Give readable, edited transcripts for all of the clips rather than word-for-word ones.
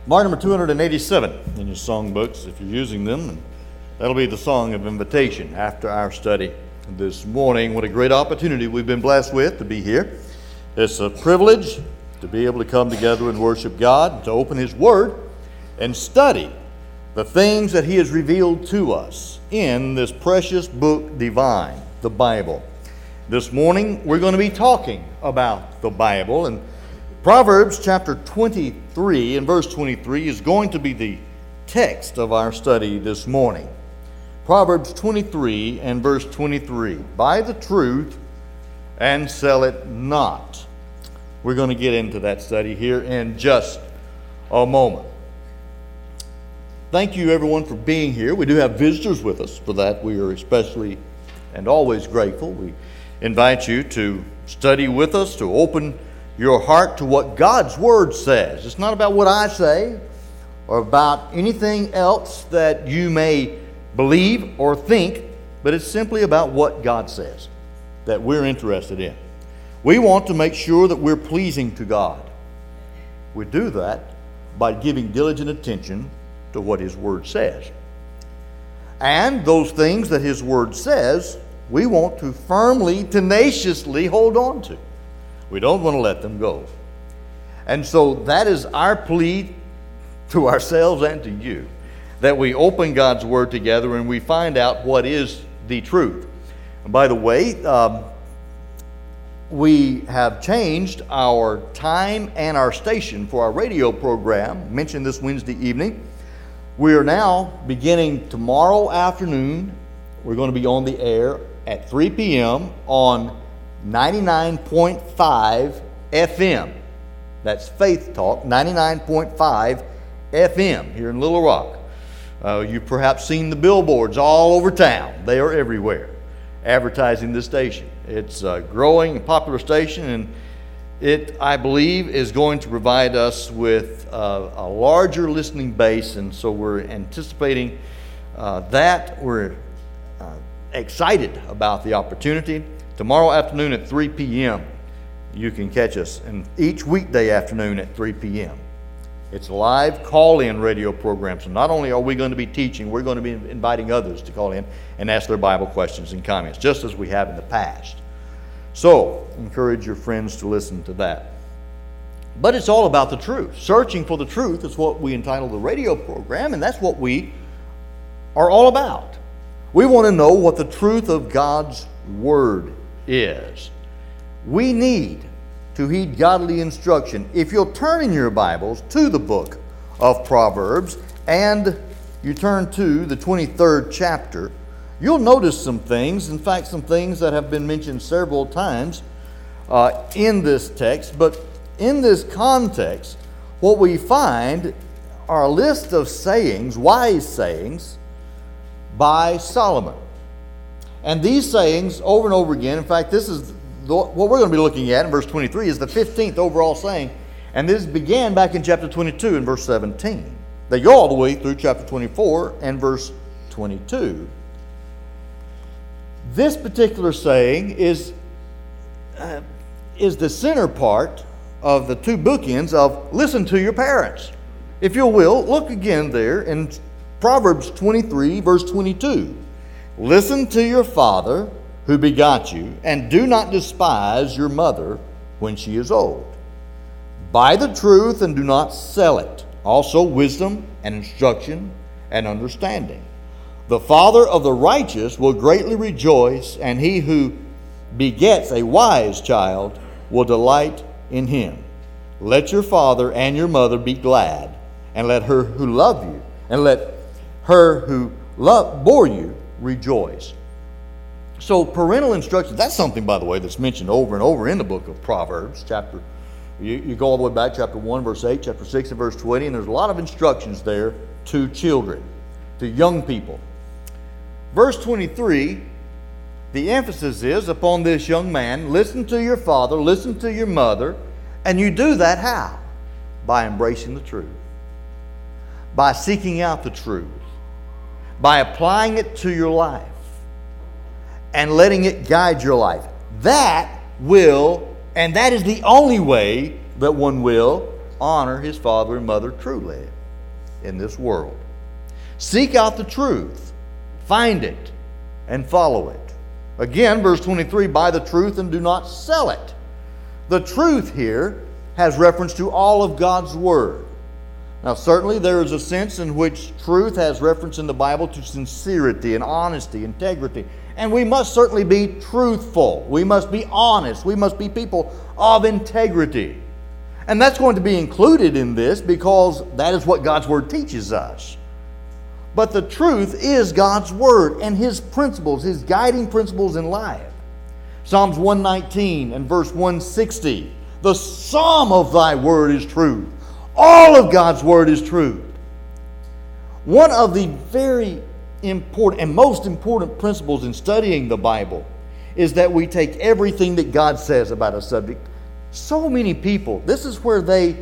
Mark number 287 in your songbooks, if you're using them. And that'll be the song of invitation after our study this morning. What a great opportunity we've been blessed with to be here. It's a privilege to be able to come together and worship God, to open His Word and study the things that He has revealed to us in this precious book divine, the Bible. This morning we're going to be talking about the Bible, and Proverbs chapter 23 and verse 23 is going to be the text of our study this morning. Proverbs 23 and verse 23. Buy the truth and sell it not. We're going to get into that study here in just a moment. Thank you everyone for being here. We do have visitors with us. For that we are especially and always grateful. We invite you to study with us, to open your heart to what God's Word says. It's not about what I say or about anything else that you may believe or think, but it's simply about what God says that we're interested in. We want to make sure that we're pleasing to God. We do that by giving diligent attention to what His Word says. And those things that His Word says, we want to firmly, tenaciously hold on to. We don't want to let them go. And so that is our plea to ourselves and to you, that we open God's Word together and we find out what is the truth. And by the way, we have changed our time and our station for our radio program. Mentioned this Wednesday evening. We are now beginning tomorrow afternoon. We're going to be on the air at 3 p.m. on 99.5 FM. That's Faith Talk, 99.5 FM here in Little Rock. You've perhaps seen the billboards all over town. They are everywhere advertising this station. It's a growing and popular station, and it, I believe, is going to provide us with a larger listening base, and so we're anticipating that. We're excited about the opportunity. Tomorrow afternoon at 3 p.m. you can catch us, and each weekday afternoon at 3 p.m. It's a live call-in radio program, so not only are we going to be teaching, we're going to be inviting others to call in and ask their Bible questions and comments, just as we have in the past. So, encourage your friends to listen to that. But it's all about the truth. Searching for the truth is what we entitle the radio program, and that's what we are all about. We want to know what the truth of God's Word is. We need to heed godly instruction. If you'll turn in your Bibles to the book of Proverbs and you turn to the 23rd chapter, you'll notice some things, in fact some things that have been mentioned several times in this text. But in this context, what we find are a list of sayings, wise sayings, by Solomon. And these sayings over and over again, in fact, this is what we're going to be looking at in verse 23 is the 15th overall saying. And this began back in chapter 22 and verse 17. They go all the way through chapter 24 and verse 22. This particular saying is the center part of the two bookends of listen to your parents. If you will, look again there in Proverbs 23 verse 22. Listen to your father who begot you, and do not despise your mother when she is old. Buy the truth and do not sell it. Also wisdom and instruction and understanding. The father of the righteous will greatly rejoice, and he who begets a wise child will delight in him. Let your father and your mother be glad, and let her who love you, and let her who bore you rejoice. So parental instruction, that's something, by the way, that's mentioned over and over in the book of Proverbs. You go all the way back, chapter 1, verse 8, chapter 6, and verse 20, and there's a lot of instructions there to children, to young people. Verse 23, the emphasis is upon this young man, listen to your father, listen to your mother, and you do that how? By embracing the truth, by seeking out the truth, by applying it to your life and letting it guide your life. That will, and that is the only way that one will honor his father and mother truly in this world. Seek out the truth, find it, and follow it. Again, verse 23, buy the truth and do not sell it. The truth here has reference to all of God's Word. Now, certainly there is a sense in which truth has reference in the Bible to sincerity and honesty, integrity. And we must certainly be truthful. We must be honest. We must be people of integrity. And that's going to be included in this because that is what God's Word teaches us. But the truth is God's Word and His principles, His guiding principles in life. Psalms 119 and verse 160. The sum of thy word is truth. All of God's Word is truth. One of the very important and most important principles in studying the Bible is that we take everything that God says about a subject. So many people, this is where they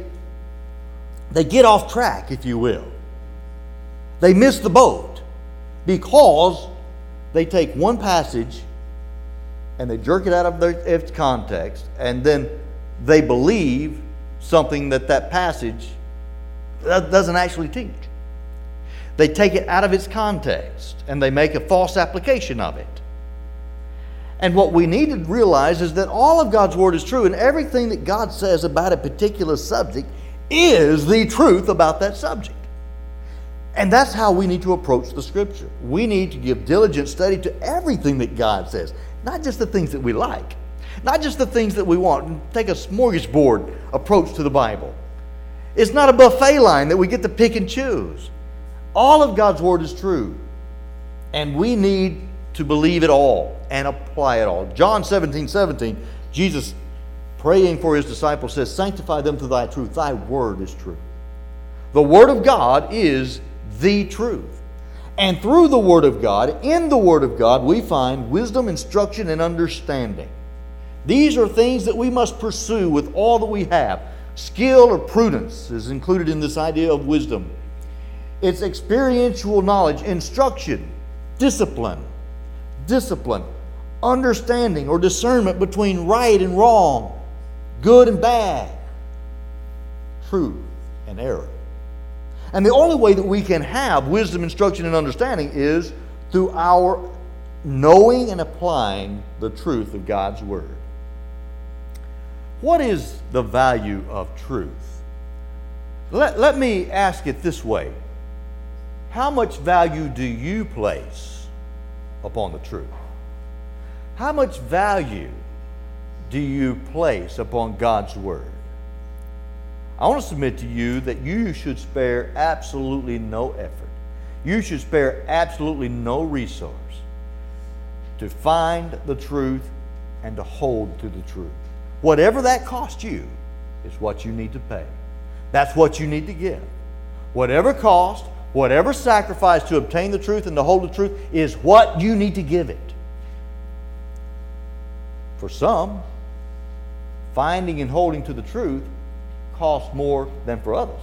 get off track, if you will. They miss the boat because they take one passage and they jerk it out of its context, and then they believe something that passage doesn't actually teach. They take it out of its context and they make a false application of it. And what we need to realize is that all of God's Word is true, and everything that God says about a particular subject is the truth about that subject. And that's how we need to approach the Scripture. We need to give diligent study to everything that God says, not just the things that we like, not just the things that we want. Take a smorgasbord approach to the Bible. It's not a buffet line that we get to pick and choose. All of God's Word is true, and we need to believe it all and apply it all. John 17:17, Jesus praying for His disciples says, sanctify them through thy truth. Thy word is true. The Word of God is the truth. And through the Word of God, in the Word of God, we find wisdom, instruction, and understanding. These are things that we must pursue with all that we have. Skill or prudence is included in this idea of wisdom. It's experiential knowledge, instruction, discipline, understanding or discernment between right and wrong, good and bad, truth and error. And the only way that we can have wisdom, instruction, and understanding is through our knowing and applying the truth of God's Word. What is the value of truth? Let me ask it this way. How much value do you place upon the truth? How much value do you place upon God's Word? I want to submit to you that you should spare absolutely no effort. You should spare absolutely no resource to find the truth and to hold to the truth. Whatever that costs you is what you need to pay. That's what you need to give. Whatever cost, whatever sacrifice to obtain the truth and to hold the truth is what you need to give it. For some, finding and holding to the truth costs more than for others.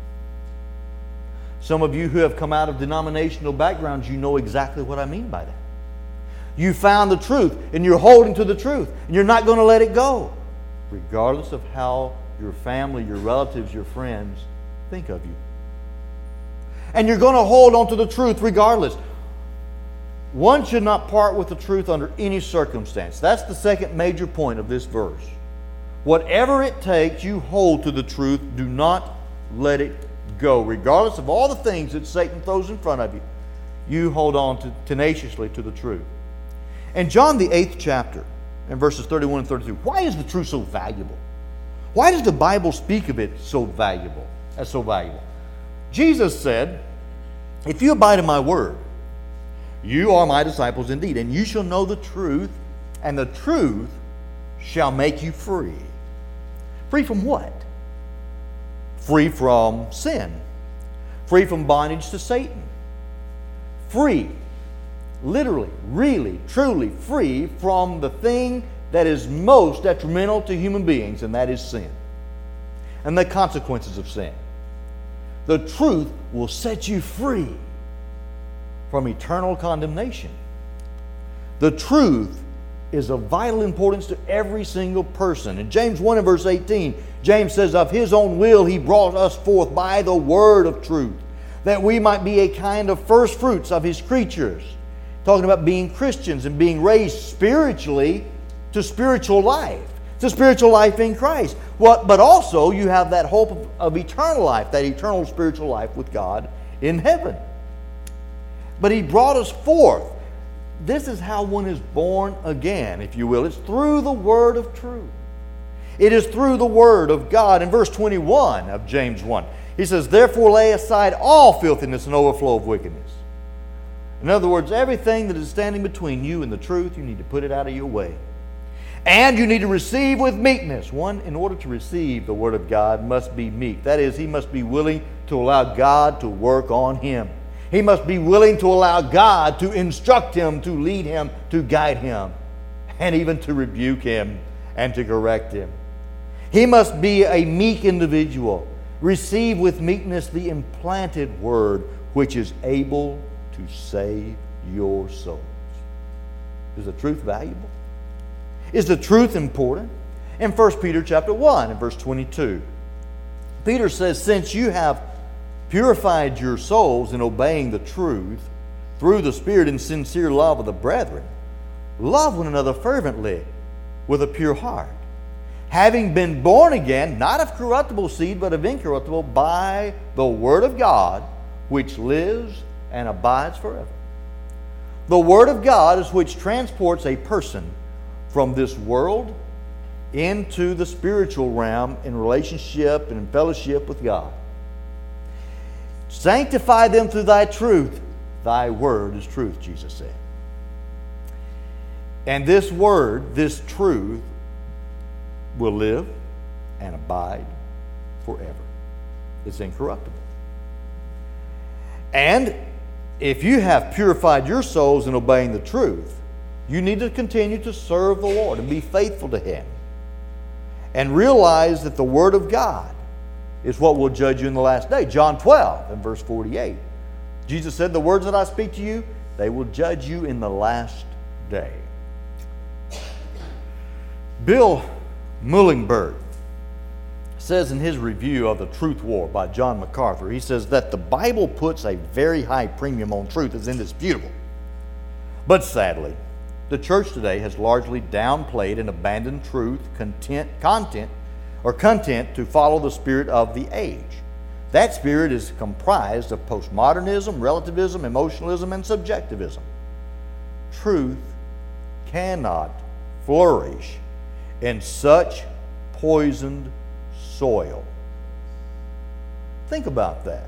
Some of you who have come out of denominational backgrounds, you know exactly what I mean by that. You found the truth and you're holding to the truth and you're not going to let it go, regardless of how your family, your relatives, your friends think of you. And you're going to hold on to the truth regardless. One should not part with the truth under any circumstance. That's the second major point of this verse. Whatever it takes, you hold to the truth. Do not let it go. Regardless of all the things that Satan throws in front of you, you hold on tenaciously to the truth. In John the 8th chapter, in verses 31 and 32, why is the truth so valuable? Why does the Bible speak of it so valuable? As so valuable? Jesus said, if you abide in my word, you are my disciples indeed, and you shall know the truth, and the truth shall make you free. Free from what? Free from sin. Free from bondage to Satan. Free, literally, really, truly free from the thing that is most detrimental to human beings, and that is sin. And the consequences of sin. The truth will set you free from eternal condemnation. The truth is of vital importance to every single person. In James 1 and verse 18, James says, of His own will He brought us forth by the word of truth, that we might be a kind of first fruits of His creatures. Talking about being Christians and being raised spiritually to spiritual life. To spiritual life in Christ. But also you have that hope of eternal life, that eternal spiritual life with God in heaven. But He brought us forth. This is how one is born again, if you will. It's through the word of truth. It is through the word of God. In verse 21 of James 1, he says, therefore lay aside all filthiness and overflow of wickedness. In other words, everything that is standing between you and the truth, you need to put it out of your way. And you need to receive with meekness. One, in order to receive the word of God, must be meek. That is, he must be willing to allow God to work on him. He must be willing to allow God to instruct him, to lead him, to guide him, and even to rebuke him and to correct him. He must be a meek individual. Receive with meekness the implanted word, which is able to save your souls. Is the truth valuable? Is the truth important? In 1 Peter chapter 1 and verse 22, Peter says, since you have purified your souls in obeying the truth through the Spirit in sincere love of the brethren, love one another fervently with a pure heart, having been born again, not of corruptible seed, but of incorruptible, by the word of God, which lives and abides forever. The word of God is which transports a person from this world into the spiritual realm in relationship and in fellowship with God. Sanctify them through thy truth. Thy word is truth, Jesus said. And this word, this truth, will live and abide forever. It's incorruptible. And if you have purified your souls in obeying the truth, you need to continue to serve the Lord and be faithful to Him. And realize that the Word of God is what will judge you in the last day. John 12 and verse 48. Jesus said, the words that I speak to you, they will judge you in the last day. Bill Muhlenberg says in his review of The Truth War by John MacArthur, he says that the Bible puts a very high premium on truth. It's indisputable. But sadly, the church today has largely downplayed and abandoned truth, content to follow the spirit of the age. That spirit is comprised of postmodernism, relativism, emotionalism, and subjectivism. Truth cannot flourish in such poisoned soil. Think about that.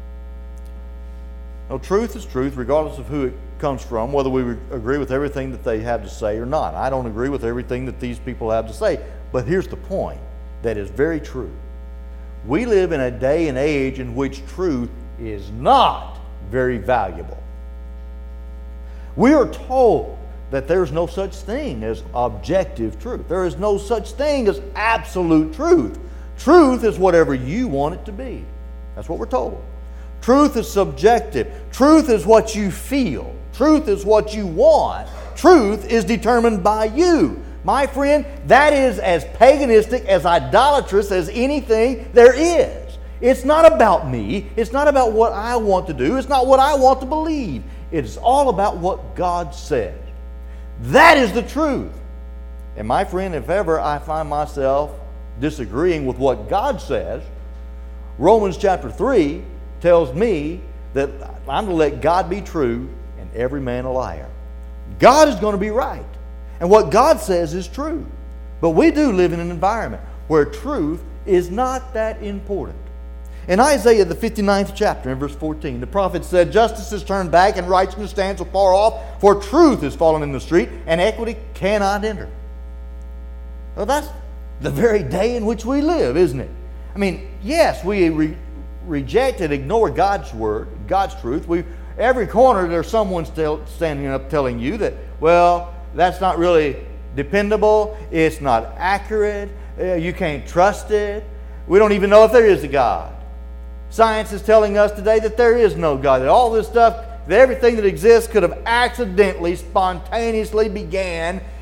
Now, truth is truth regardless of who it comes from, whether we agree with everything that they have to say or not. I don't agree with everything that these people have to say, but here's the point that is very true. We live in a day and age in which truth is not very valuable. We are told that there's no such thing as objective truth. There is no such thing as absolute truth. Truth is whatever you want it to be. That's what we're told. Truth is subjective. Truth is what you feel. Truth is what you want. Truth is determined by you. My friend, that is as paganistic, as idolatrous as anything there is. It's not about me. It's not about what I want to do. It's not what I want to believe. It's all about what God says. That is the truth. And my friend, if ever I find myself disagreeing with what God says, Romans chapter 3 tells me that I'm to let God be true and every man a liar. God is going to be right. And what God says is true. But we do live in an environment where truth is not that important. In Isaiah, the 59th chapter, in verse 14, the prophet said, justice is turned back and righteousness stands afar off, for truth is fallen in the street and equity cannot enter. Well, that's the very day in which we live, isn't it? I mean, yes, we reject and ignore God's word, God's truth. Every corner there's someone still standing up telling you that, well, that's not really dependable, it's not accurate, you can't trust it, we don't even know if there is a God. Science is telling us today that there is no God, that all this stuff, that everything that exists could have accidentally, spontaneously began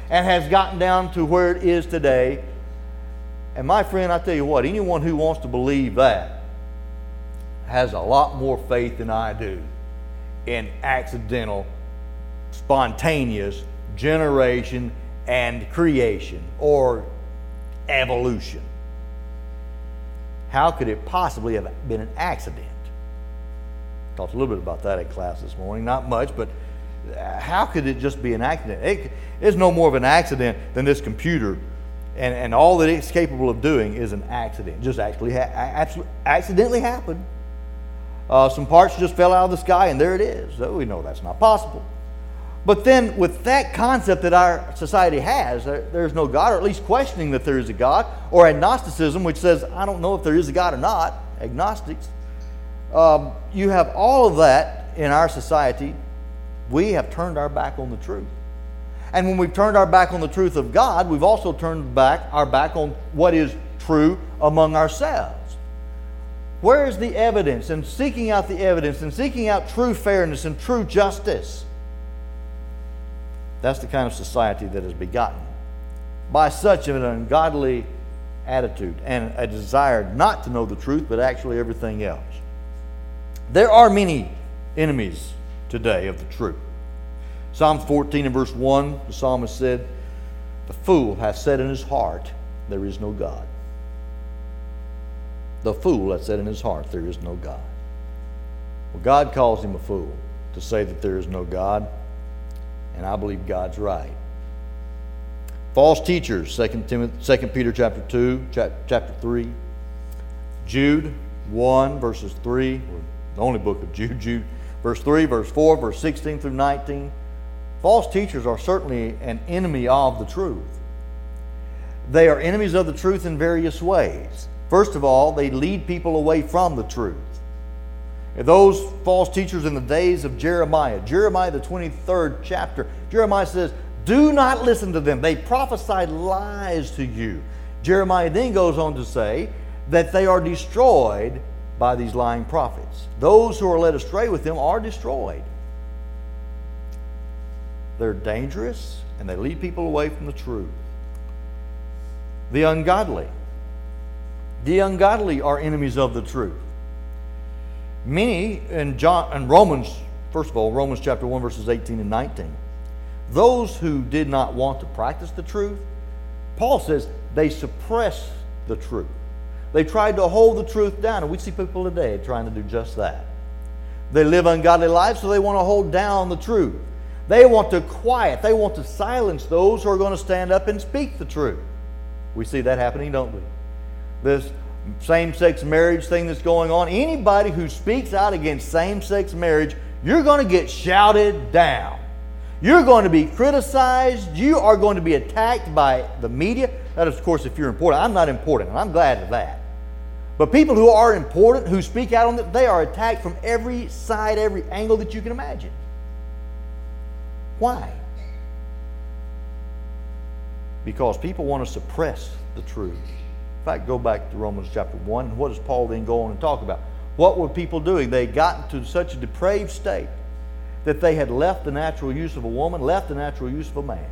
and has gotten down to where it is today. And my friend, I tell you what, anyone who wants to believe that has a lot more faith than I do in accidental, spontaneous generation and creation or evolution. How could it possibly have been an accident? Talked a little bit about that in class this morning. Not much, but how could it just be an accident? It's no more of an accident than this computer, and all that it's capable of doing is an accident. Just actually accidentally happened. Some parts just fell out of the sky, and there it is. So we know that's not possible. But then with that concept that our society has, there's no God, or at least questioning that there is a God, or agnosticism, which says, I don't know if there is a God or not, agnostics. You have all of that in our society. We have turned our back on the truth. And when we've turned our back on the truth of God, we've also turned our back on what is true among ourselves. Where is the evidence? And seeking out the evidence and seeking out true fairness and true justice. That's the kind of society that is begotten by such an ungodly attitude and a desire not to know the truth, but actually everything else. There are many enemies today of the truth. Psalm 14 and verse 1, the psalmist said, "The fool hath said in his heart, there is no God." The fool hath said in his heart, there is no God. Well, God calls him a fool to say that there is no God, and I believe God's right. False teachers, 2 Peter chapter 2, chapter 3, Jude 1, verses 3, the only book of Jude, verse 3, verse 4, verse 16 through 19. False teachers are certainly an enemy of the truth. They are enemies of the truth in various ways. First of all, they lead people away from the truth. Those false teachers in the days of Jeremiah, the 23rd chapter, Jeremiah says, do not listen to them. They prophesy lies to you. Jeremiah then goes on to say that they are destroyed by these lying prophets. Those who are led astray with them are destroyed. They're dangerous and they lead people away from the truth. The ungodly. The ungodly are enemies of the truth. Many in Romans, first of all, Romans chapter 1, verses 18 and 19. Those who did not want to practice the truth, Paul says they suppress the truth. They tried to hold the truth down, and we see people today trying to do just that. They live ungodly lives, so they want to hold down the truth. They want to quiet, they want to silence those who are going to stand up and speak the truth. We see that happening, don't we? This same-sex marriage thing that's going on, anybody who speaks out against same-sex marriage, you're going to get shouted down. You're going to be criticized. You are going to be attacked by the media. That is, of course, if you're important. I'm not important, and I'm glad of that. But people who are important, who speak out on it, they are attacked from every side, every angle that you can imagine. Why? Because people want to suppress the truth. In fact, go back to Romans chapter 1. And what does Paul then go on and talk about? What were people doing? They got into such a depraved state that they had left the natural use of a woman, left the natural use of a man.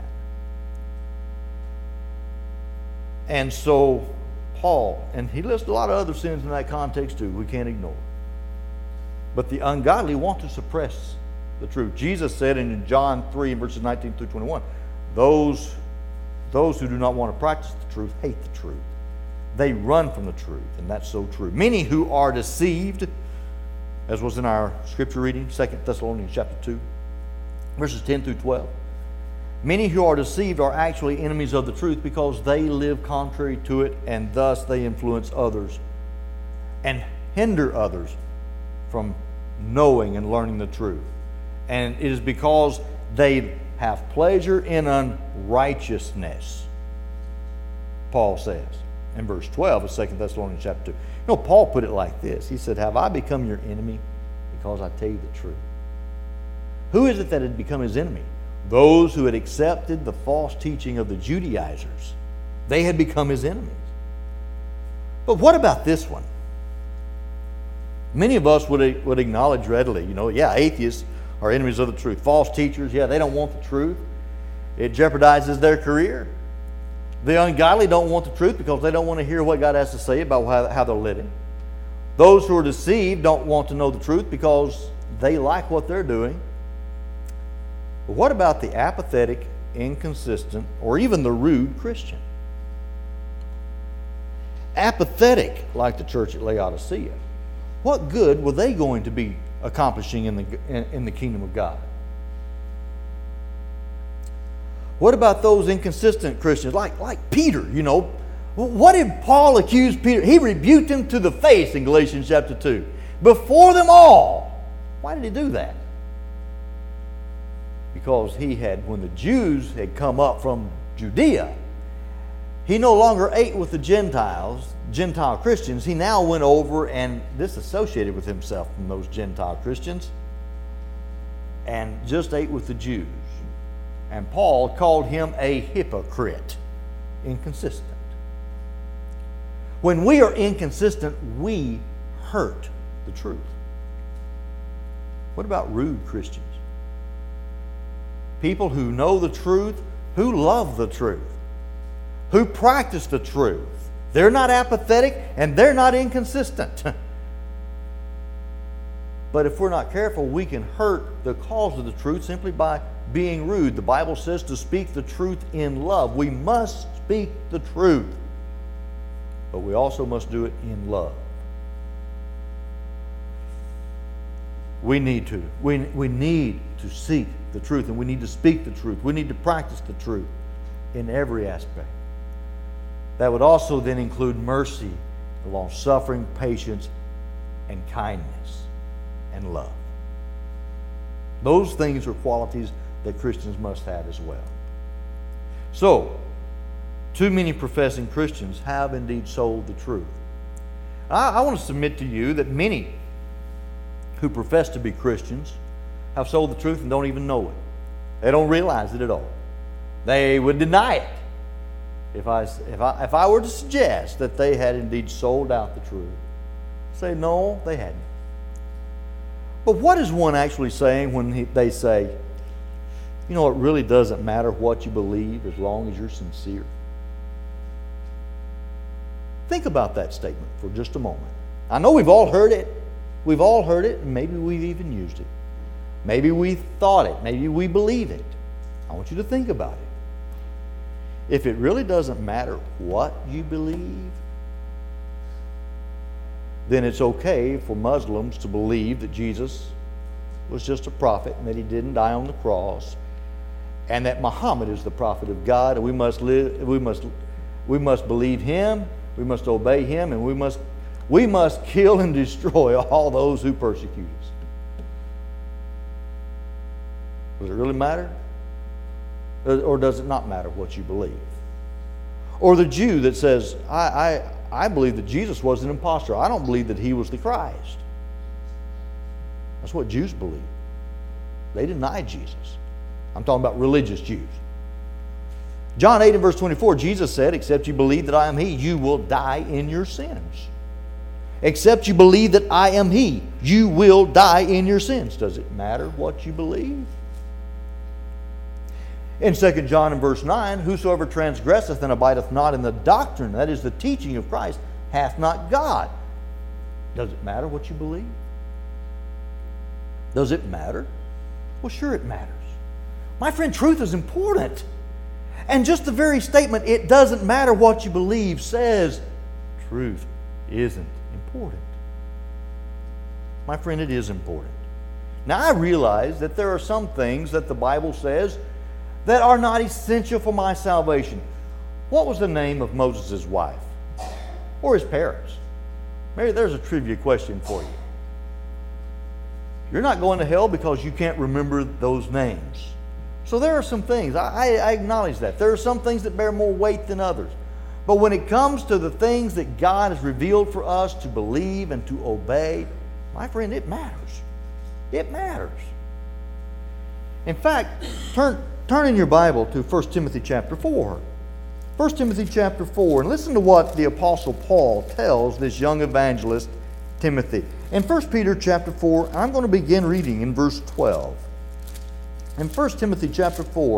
And so Paul, and he lists a lot of other sins in that context too, we can't ignore. But the ungodly want to suppress the truth. Jesus said in John 3, verses 19 through 21, those who do not want to practice the truth hate the truth. They run from the truth, and that's so true. Many who are deceived, as was in our scripture reading, 2 Thessalonians chapter 2, verses 10 through 12. Many who are deceived are actually enemies of the truth because they live contrary to it, and thus they influence others and hinder others from knowing and learning the truth. And it is because they have pleasure in unrighteousness, Paul says in verse 12 of 2 Thessalonians chapter 2. You know, Paul put it like this. He said, have I become your enemy because I tell you the truth? Who is it that had become his enemy? Those who had accepted the false teaching of the Judaizers. They had become his enemies. But what about this one? Many of us would acknowledge readily, atheists are enemies of the truth. False teachers, they don't want the truth. It jeopardizes their career. The ungodly don't want the truth because they don't want to hear what God has to say about how they're living. Those who are deceived don't want to know the truth because they like what they're doing. But what about the apathetic, inconsistent, or even the rude Christian? Apathetic, like the church at Laodicea. What good were they going to be accomplishing in the kingdom of God? What about those inconsistent Christians, like Peter, you know? What did Paul accuse Peter? He rebuked him to the face in Galatians chapter 2. Before them all. Why did he do that? Because when the Jews had come up from Judea, he no longer ate with the Gentile Christians. He now went over and disassociated with himself from those Gentile Christians and just ate with the Jews. And Paul called him a hypocrite, inconsistent. When we are inconsistent, we hurt the truth. What about rude Christians? People who know the truth, who love the truth, who practice the truth. They're not apathetic and they're not inconsistent. But if we're not careful, we can hurt the cause of the truth simply by being rude. The Bible says to speak the truth in love. We must speak the truth, but we also must do it in love. We need to seek the truth, and we need to speak the truth. We need to practice the truth in every aspect. That would also then include mercy, long-suffering, patience, and kindness, and love. Those things are qualities that Christians must have as well. So, too many professing Christians have indeed sold the truth. I want to submit to you that many who profess to be Christians have sold the truth and don't even know it. They don't realize it at all. They would deny it if I were to suggest that they had indeed sold out the truth. Say, no, they hadn't. But what is one actually saying when they say, you know, it really doesn't matter what you believe as long as you're sincere? Think about that statement for just a moment. I know we've all heard it. We've all heard it, and maybe we've even used it. Maybe we thought it. Maybe we believe it. I want you to think about it. If it really doesn't matter what you believe, then it's okay for Muslims to believe that Jesus was just a prophet and that he didn't die on the cross, and that Muhammad is the prophet of God, and we must believe him, we must obey him, and we must kill and destroy all those who persecute us. Does it really matter? Or does it not matter what you believe? Or the Jew that says, I believe that Jesus was an impostor. I don't believe that he was the Christ. That's what Jews believe. They deny Jesus. I'm talking about religious Jews. John 8 and verse 24, Jesus said, except you believe that I am he, you will die in your sins. Except you believe that I am he, you will die in your sins. Does it matter what you believe? In 2 John and verse 9, whosoever transgresseth and abideth not in the doctrine, that is the teaching of Christ, hath not God. Does it matter what you believe? Does it matter? Well, sure it matters. My friend, truth is important. And just the very statement, it doesn't matter what you believe, says truth isn't important. My friend, it is important. Now, I realize that there are some things that the Bible says that are not essential for my salvation. What was the name of Moses' wife? Or his parents? Maybe there's a trivia question for you. You're not going to hell because you can't remember those names. So there are some things, I acknowledge that. There are some things that bear more weight than others. But when it comes to the things that God has revealed for us to believe and to obey, my friend, it matters. It matters. In fact, turn in your Bible to 1 Timothy chapter 4. 1 Timothy chapter 4, and listen to what the Apostle Paul tells this young evangelist, Timothy. In 1 Peter chapter 4, I'm going to begin reading in verse 12. In 1 Timothy chapter 4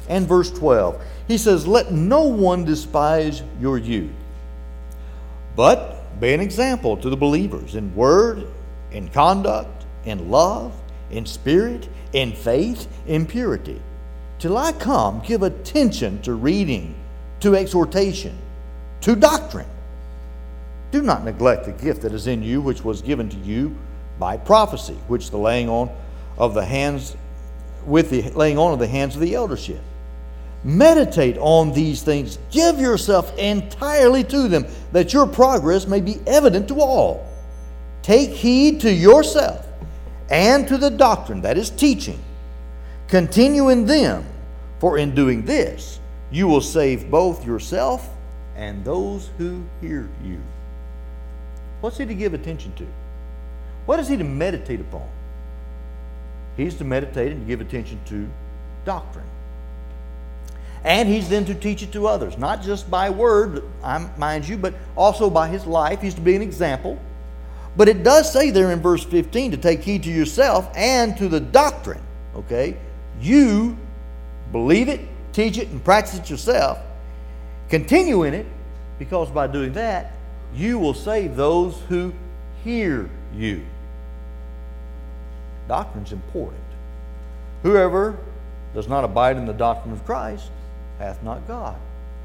and verse 12. He says, "Let no one despise your youth, but be an example to the believers in word, in conduct, in love, in spirit, in faith, in purity. Till I come, give attention to reading, to exhortation, to doctrine. Do not neglect the gift that is in you, which was given to you by prophecy, which the laying on of the hands, with the laying on of the hands of the eldership. Meditate on these things. Give yourself entirely to them, that your progress may be evident to all. Take heed to yourself and to the doctrine, that is teaching. Continue in them, for in doing this, you will save both yourself and those who hear you." What's he to give attention to? What is he to meditate upon? He's to meditate and to give attention to doctrine. And he's then to teach it to others, not just by word, mind you, but also by his life. He's to be an example. But it does say there in verse 15 to take heed to yourself and to the doctrine. Okay? You believe it, teach it, and practice it yourself. Continue in it, because by doing that, you will save those who hear you. Doctrine's important. Whoever does not abide in the doctrine of Christ hath not God.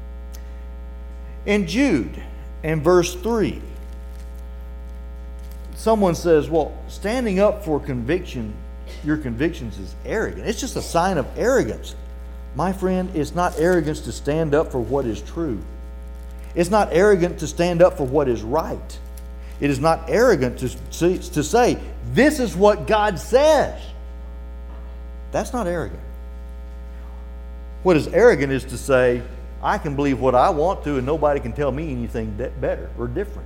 In Jude, in verse 3, someone says, well, standing up for conviction, your convictions is arrogant. It's just a sign of arrogance. My friend, it's not arrogance to stand up for what is true. It's not arrogant to stand up for what is right. It is not arrogant to say, this is what God says. That's not arrogant. What is arrogant is to say, I can believe what I want to and nobody can tell me anything better or different.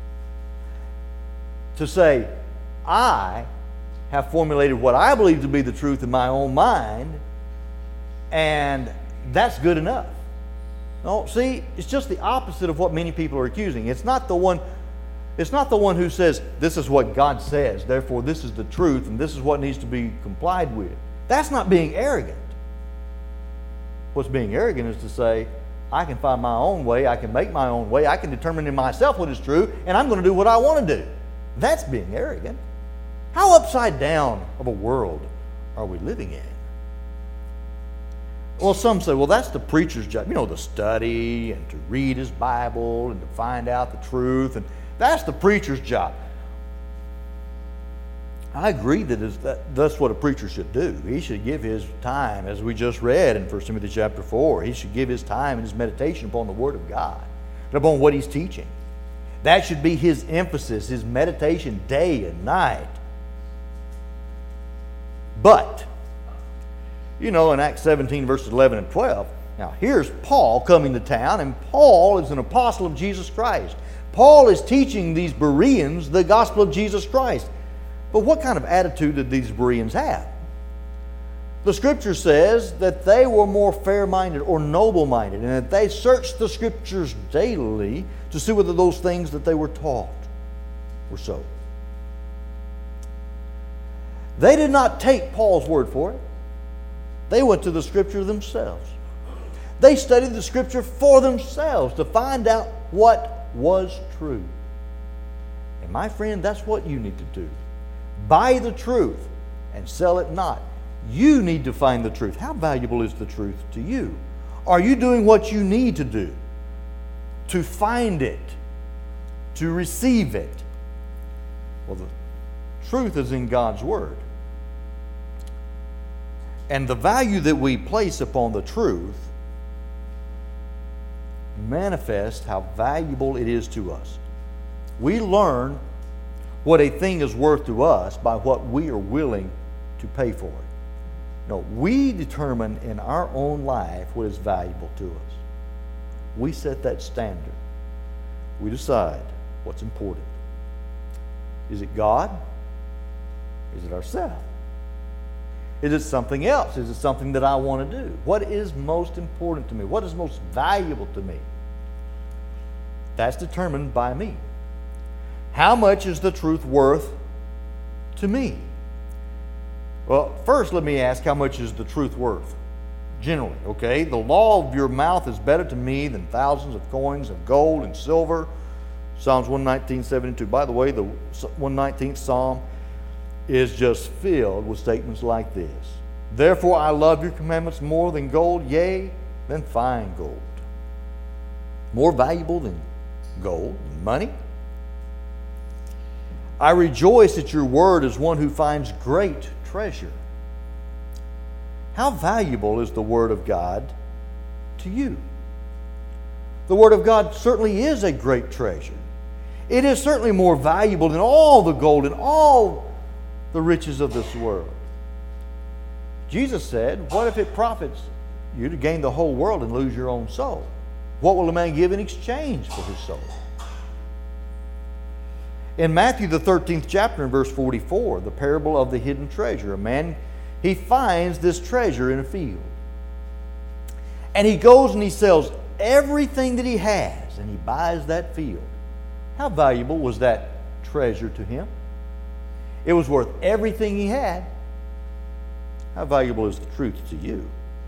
To say, I have formulated what I believe to be the truth in my own mind, and that's good enough. No, see, it's just the opposite of what many people are accusing. It's not the one who says, this is what God says, therefore this is the truth, and this is what needs to be complied with. That's not being arrogant. What's being arrogant is to say, I can find my own way, I can make my own way, I can determine in myself what is true, and I'm going to do what I want to do. That's being arrogant. How upside down of a world are we living in? Well, some say, well, that's the preacher's job, to study and to read his Bible and to find out the truth, and that's the preacher's job. I agree that's what a preacher should do. He should give his time, as we just read in 1 Timothy chapter 4. He should give his time and his meditation upon the Word of God and upon what he's teaching. That should be his emphasis, his meditation day and night. But, in Acts 17, verses 11 and 12, now here's Paul coming to town, and Paul is an apostle of Jesus Christ. Paul is teaching these Bereans the gospel of Jesus Christ. But what kind of attitude did these Bereans have? The Scripture says that they were more fair-minded or noble-minded, and that they searched the Scriptures daily to see whether those things that they were taught were so. They did not take Paul's word for it. They went to the Scripture themselves. They studied the Scripture for themselves to find out what was true. And my friend, that's what you need to do. Buy the truth and sell it not. You need to find the truth. How valuable is the truth to you? Are you doing what you need to do to find it, to receive it? Well, the truth is in God's Word. And the value that we place upon the truth manifests how valuable it is to us. We learn what a thing is worth to us by what we are willing to pay for it. No, we determine in our own life what is valuable to us. We set that standard. We decide what's important. Is it God? Is it ourselves? Is it something else? Is it something that I want to do? What is most important to me? What is most valuable to me? That's determined by me. How much is the truth worth to me? Well, first let me ask, how much is the truth worth generally, okay? The law of your mouth is better to me than thousands of coins of gold and silver. Psalms 119:72. By the way, the 119th Psalm is just filled with statements like this. Therefore I love your commandments more than gold, yea, than fine gold. More valuable than gold and money. I rejoice at your word as one who finds great treasure. How valuable is the Word of God to you? The Word of God certainly is a great treasure. It is certainly more valuable than all the gold and all the riches of this world. Jesus said, what if it profits you to gain the whole world and lose your own soul? What will a man give in exchange for his soul? In Matthew the 13th chapter in verse 44, the parable of the hidden treasure, a man, he finds this treasure in a field. And he goes and he sells everything that he has and he buys that field. How valuable was that treasure to him? It was worth everything he had. How valuable is the truth to you?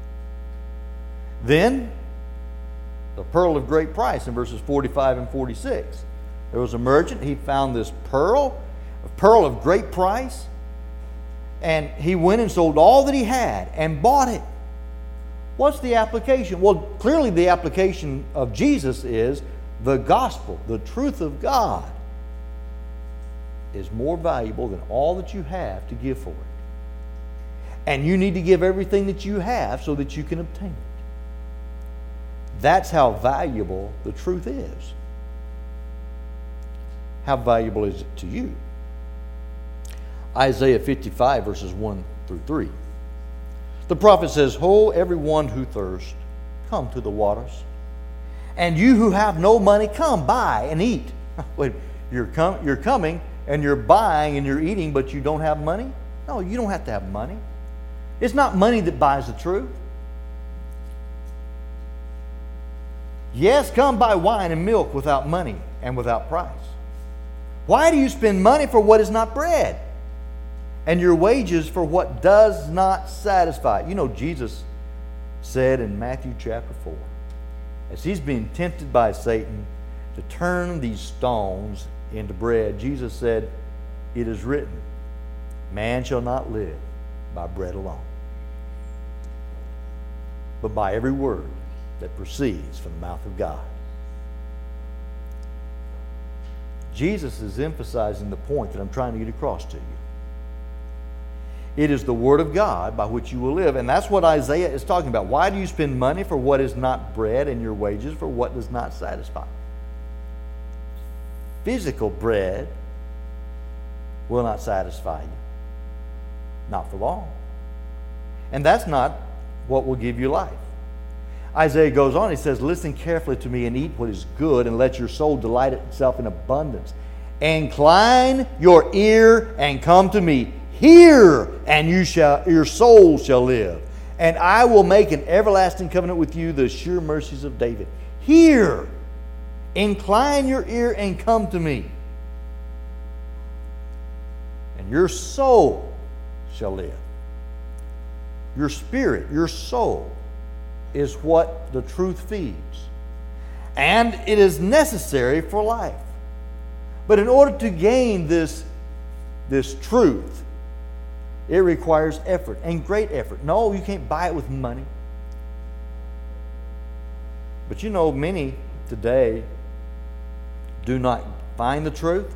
Then, the pearl of great price in verses 45 and 46. There was a merchant, he found this pearl, a pearl of great price, and he went and sold all that he had and bought it. What's the application? Well, clearly the application of Jesus is the gospel, the truth of God, is more valuable than all that you have to give for it. And you need to give everything that you have so that you can obtain it. That's how valuable the truth is. How valuable is it to you? Isaiah 55 verses 1 through 3. The prophet says, "Ho, everyone who thirsts, come to the waters. And you who have no money, come, buy and eat." Wait, you're coming and you're buying and you're eating, but you don't have money? No, you don't have to have money. It's not money that buys the truth. Yes, come buy wine and milk without money and without price. Why do you spend money for what is not bread, and your wages for what does not satisfy? You know, Jesus said in Matthew chapter 4, as he's being tempted by Satan to turn these stones into bread, Jesus said, "It is written, man shall not live by bread alone, but by every word that proceeds from the mouth of God." Jesus is emphasizing the point that I'm trying to get across to you. It is the Word of God by which you will live. And that's what Isaiah is talking about. Why do you spend money for what is not bread and your wages for what does not satisfy? Physical bread will not satisfy you. Not for long. And that's not what will give you life. Isaiah goes on, he says, "Listen carefully to me and eat what is good, and let your soul delight itself in abundance. Incline your ear and come to me. Hear, and your soul shall live. And I will make an everlasting covenant with you, the sure mercies of David." Hear, incline your ear and come to me. And your soul shall live. Your spirit, your soul, is what the truth feeds. And it is necessary for life. But in order to gain this truth, it requires effort, and great effort. No, you can't buy it with money. But you know, many today do not find the truth,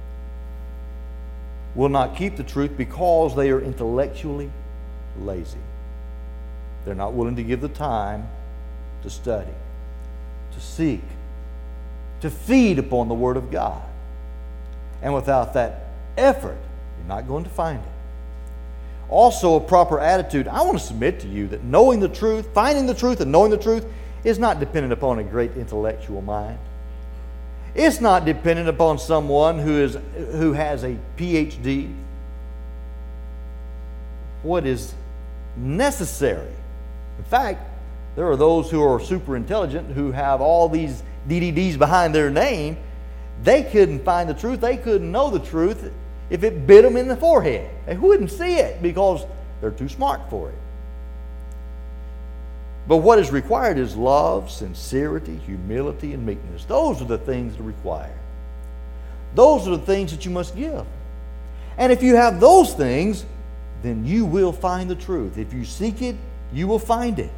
will not keep the truth because they are intellectually lazy. They're not willing to give the time to study, to seek, to feed upon the Word of God. And without that effort, you're not going to find it. Also, a proper attitude. I want to submit to you that knowing the truth, finding the truth and knowing the truth is not dependent upon a great intellectual mind. It's not dependent upon someone who has a PhD. What is necessary? In fact, there are those who are super intelligent who have all these DDDs behind their name. They couldn't find the truth. They couldn't know the truth if it bit them in the forehead. They wouldn't see it because they're too smart for it. But what is required is love, sincerity, humility, and meekness. Those are the things that are required. Those are the things that you must give. And if you have those things, then you will find the truth. If you seek it, you will find it.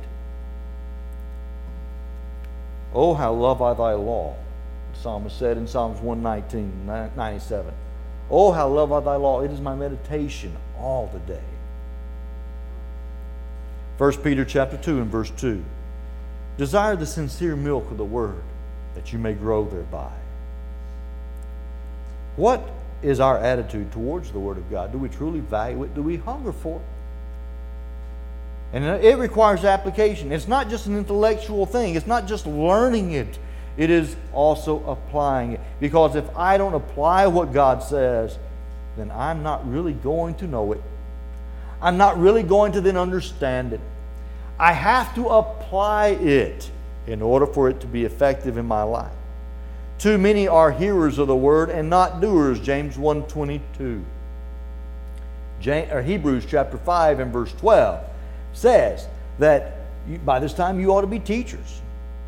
Oh, how love I thy law, the psalmist said in Psalms 119:97. Oh, how love I thy law. It is my meditation all the day. 1 Peter chapter 2 and verse 2. Desire the sincere milk of the word, that you may grow thereby. What is our attitude towards the Word of God? Do we truly value it? Do we hunger for it? And it requires application. It's not just an intellectual thing. It's not just learning it. It is also applying it. Because if I don't apply what God says, then I'm not really going to know it. I'm not really going to then understand it. I have to apply it in order for it to be effective in my life. Too many are hearers of the word and not doers, James 1:22. Hebrews chapter 5 and verse 12 says that by this time you ought to be teachers,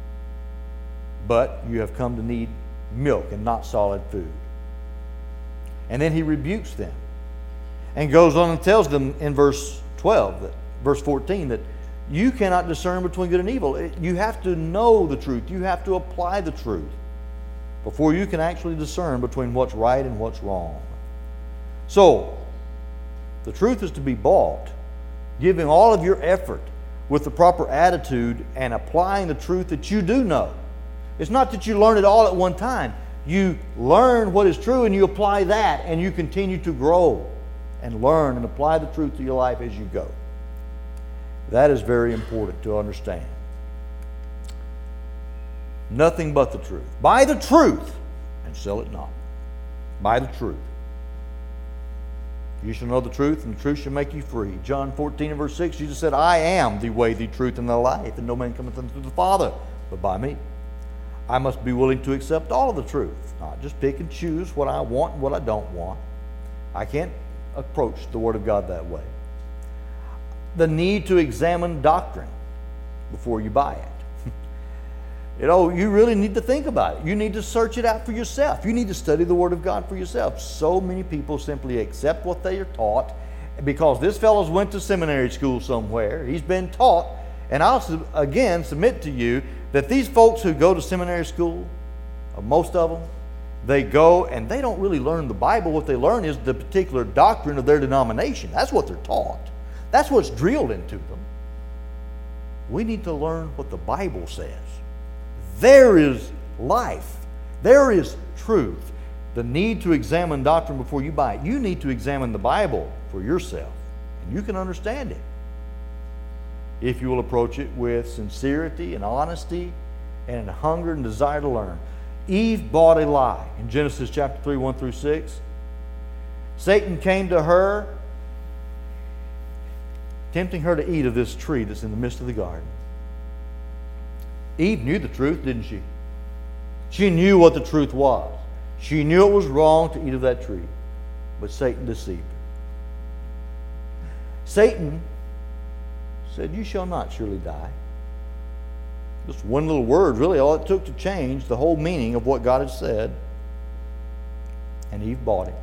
but you have come to need milk and not solid food. And then he rebukes them and goes on and tells them in verse 14, that you cannot discern between good and evil. You have to know the truth. You have to apply the truth before you can actually discern between what's right and what's wrong. So, the truth is to be bought, giving all of your effort with the proper attitude and applying the truth that you do know. It's not that you learn it all at one time. You learn what is true and you apply that, and you continue to grow and learn and apply the truth to your life as you go. That is very important to understand. Nothing but the truth. Buy the truth and sell it not. Buy the truth. You shall know the truth, and the truth shall make you free. John 14 and verse 6, Jesus said, I am the way, the truth, and the life, and no man cometh unto the Father but by me. I must be willing to accept all of the truth, not just pick and choose what I want and what I don't want. I can't approach the Word of God that way. The need to examine doctrine before you buy it. You really need to think about it. You need to search it out for yourself. You need to study the Word of God for yourself. So many people simply accept what they are taught because this fellow's went to seminary school somewhere. He's been taught. And I'll again submit to you that these folks who go to seminary school, most of them, they go and they don't really learn the Bible. What they learn is the particular doctrine of their denomination. That's what they're taught. That's what's drilled into them. We need to learn what the Bible says. There is life. There is truth. The need to examine doctrine before you buy it. You need to examine the Bible for yourself, and you can understand it if you will approach it with sincerity and honesty and a hunger and desire to learn. Eve bought a lie. In Genesis chapter 3, 1 through 6, Satan came to her, tempting her to eat of this tree that's in the midst of the garden. Eve knew the truth, didn't she? She knew what the truth was. She knew it was wrong to eat of that tree. But Satan deceived her. Satan said, you shall not surely die. Just one little word, really, all it took to change the whole meaning of what God had said. And Eve bought it.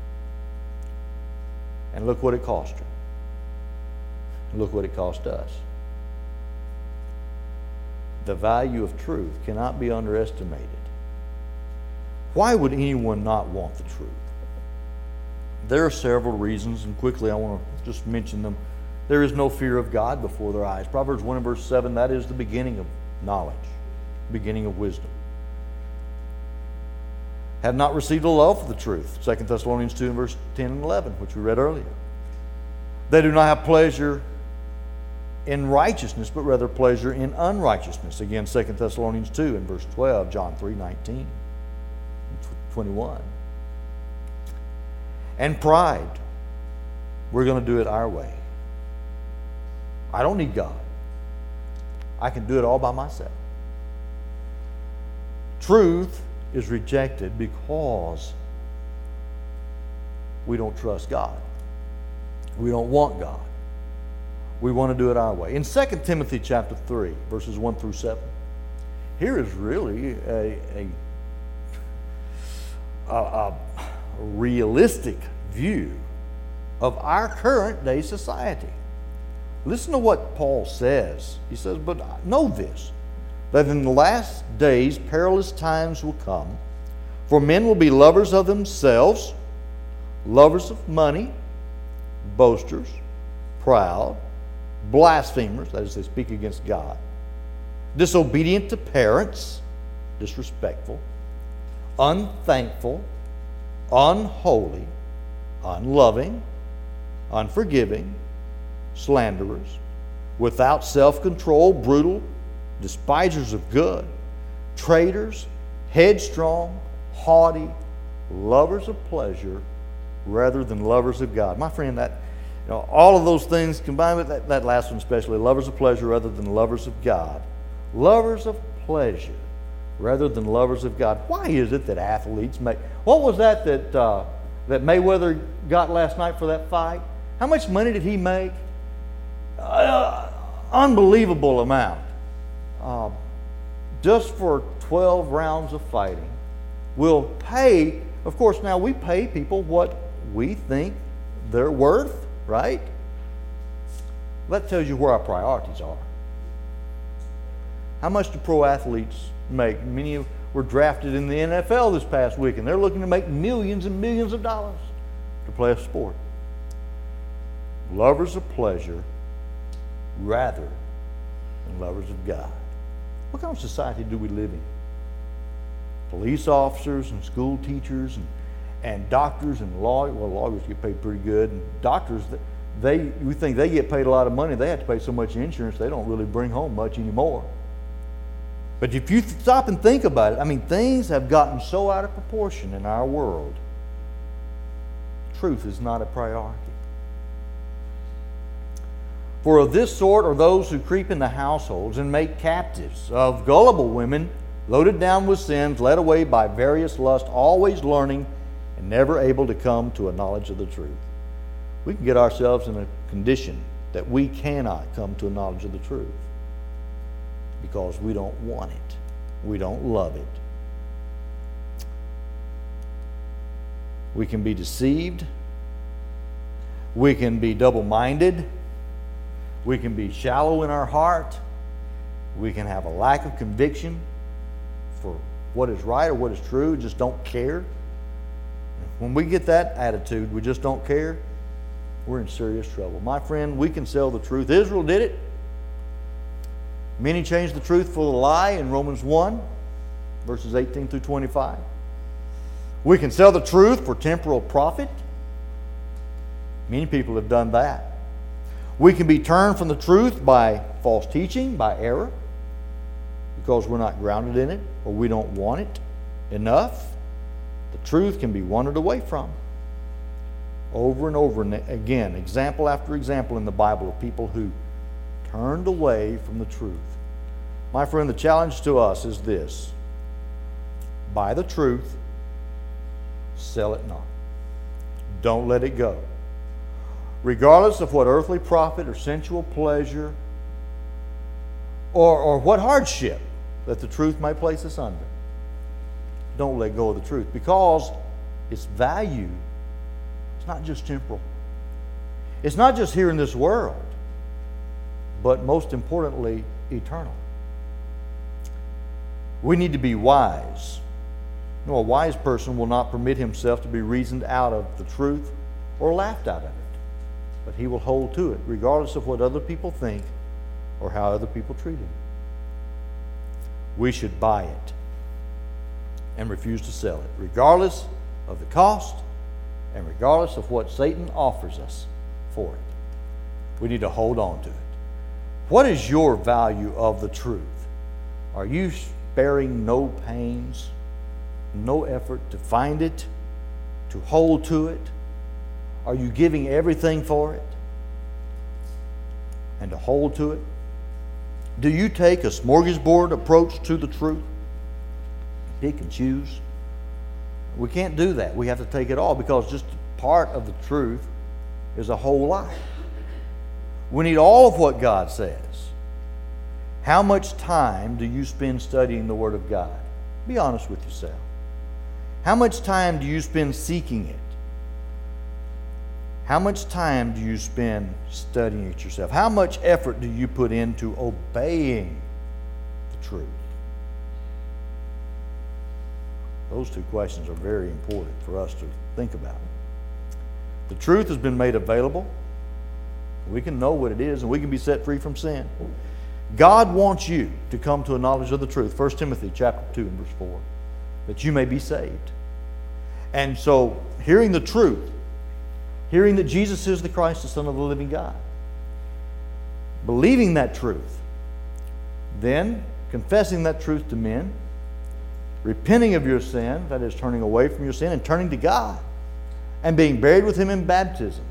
And look what it cost her. And look what it cost us. The value of truth cannot be underestimated. Why would anyone not want the truth? There are several reasons, and quickly I want to just mention them. There is no fear of God before their eyes. Proverbs 1 and verse 7, that is the beginning of knowledge, beginning of wisdom. Have not received a love for the truth. 2 Thessalonians 2 and verse 10 and 11, which we read earlier. They do not have pleasure in righteousness, but rather pleasure in unrighteousness. Again, 2 Thessalonians 2 and verse 12, John 3, 19 and 21. And pride. We're going to do it our way. I don't need God. I can do it all by myself. Truth is rejected because we don't trust God. We don't want God. We want to do it our way. In 2 Timothy chapter 3, verses 1 through 7, here is really a realistic view of our current day society. Listen to what Paul says. He says, "But know this, that in the last days perilous times will come, for men will be lovers of themselves, lovers of money, boasters, proud, blasphemers," that is, they speak against God, "disobedient to parents," disrespectful, "unthankful, unholy, unloving, unforgiving, slanderers, without self-control, brutal, despisers of good, traitors, headstrong, haughty, lovers of pleasure rather than lovers of God." My friend, all of those things combined with that last one especially, lovers of pleasure rather than lovers of God. Lovers of pleasure rather than lovers of God. Why is it that athletes make... What was that Mayweather got last night for that fight? How much money did he make? Unbelievable amount. Just for 12 rounds of fighting. We'll pay, of course, now we pay people what we think they're worth, right? That tells you where our priorities are. How much do pro athletes make? Many were drafted in the NFL this past week, and they're looking to make millions and millions of dollars to play a sport. Lovers of pleasure rather than lovers of God. What kind of society do we live in? Police officers and school teachers and doctors and lawyers. Well, lawyers get paid pretty good. And doctors, we think they get paid a lot of money. They have to pay so much insurance, they don't really bring home much anymore. But if you stop and think about it, things have gotten so out of proportion in our world. Truth is not a priority. For of this sort are those who creep into households and make captives of gullible women, loaded down with sins, led away by various lusts, always learning and never able to come to a knowledge of the truth. We can get ourselves in a condition that we cannot come to a knowledge of the truth because we don't want it. We don't love it. We can be deceived. We can be double-minded. We can be shallow in our heart. We can have a lack of conviction for what is right or what is true, just don't care. When we get that attitude, we just don't care, we're in serious trouble. My friend, we can sell the truth. Israel did it. Many changed the truth for the lie in Romans 1, verses 18 through 25. We can sell the truth for temporal profit. Many people have done that. We can be turned from the truth by false teaching, by error, because we're not grounded in it or we don't want it enough. The truth can be wandered away from. Over and over again, example after example in the Bible of people who turned away from the truth. My friend, the challenge to us is this: buy the truth, sell it not. Don't let it go. Regardless of what earthly profit or sensual pleasure or what hardship that the truth may place us under, don't let go of the truth, because its value is not just temporal. It's not just here in this world, but most importantly, eternal. We need to be wise. A wise person will not permit himself to be reasoned out of the truth or laughed out of it, but he will hold to it regardless of what other people think or how other people treat him. We should buy it and refuse to sell it, regardless of the cost and regardless of what Satan offers us for it. We need to hold on to it. What is your value of the truth? Are you sparing no pains, no effort to find it, to hold to it? Are you giving everything for it and to hold to it? Do you take a smorgasbord approach to the truth? Pick and choose? We can't do that. We have to take it all, because just part of the truth is a whole lie. We need all of what God says. How much time do you spend studying the Word of God? Be honest with yourself. How much time do you spend seeking it? How much time do you spend studying it yourself? How much effort do you put into obeying the truth? Those two questions are very important for us to think about. The truth has been made available. We can know what it is, and we can be set free from sin. God wants you to come to a knowledge of the truth. 1 Timothy chapter 2 and verse 4. That you may be saved. And so, hearing the truth, hearing that Jesus is the Christ, the Son of the living God, believing that truth, then confessing that truth to men, repenting of your sin, that is turning away from your sin and turning to God, and being buried with Him in baptism.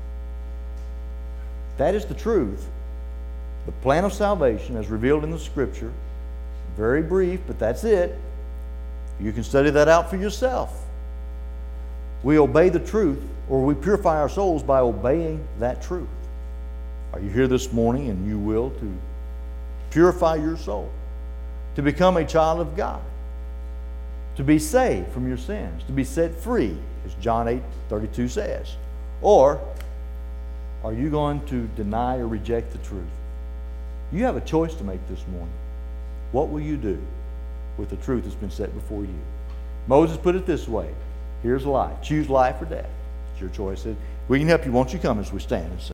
That is the truth. The plan of salvation as revealed in the Scripture. Very brief, but that's it. You can study that out for yourself. We obey the truth, or we purify our souls by obeying that truth. Are you here this morning and you will to purify your soul, to become a child of God, to be saved from your sins, to be set free, as John 8:32 says? Or are you going to deny or reject the truth? You have a choice to make this morning. What will you do with the truth that's been set before you? Moses put it this way. Here's life. Choose life or death. It's your choice. We can help you. Won't you come as we stand and sing?